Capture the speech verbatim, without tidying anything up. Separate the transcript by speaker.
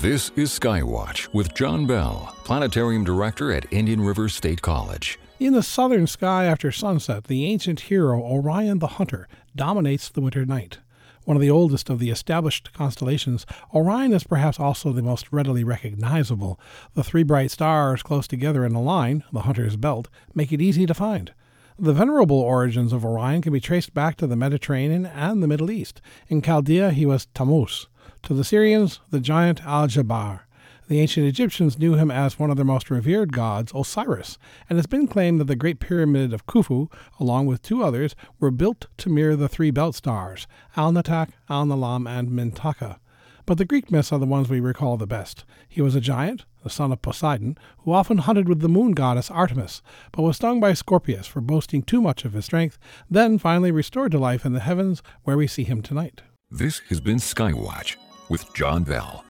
Speaker 1: This is Skywatch with John Bell, Planetarium Director at Indian River State College.
Speaker 2: In the southern sky after sunset, the ancient hero Orion the Hunter dominates the winter night. One of the oldest of the established constellations, Orion is perhaps also the most readily recognizable. The three bright stars close together in a line, the Hunter's Belt, make it easy to find. The venerable origins of Orion can be traced back to the Mediterranean and the Middle East. In Chaldea, he was Tammuz. To the Syrians, the giant Al-Jabbar. The ancient Egyptians knew him as one of their most revered gods, Osiris, and it's been claimed that the Great Pyramid of Khufu, along with two others, were built to mirror the three belt stars, Al-Natak, Al-Nalam, and Mintaka. But the Greek myths are the ones we recall the best. He was a giant, the son of Poseidon, who often hunted with the moon goddess Artemis, but was stung by Scorpius for boasting too much of his strength, then finally restored to life in the heavens, where we see him tonight.
Speaker 1: This has been Skywatch with John Bell.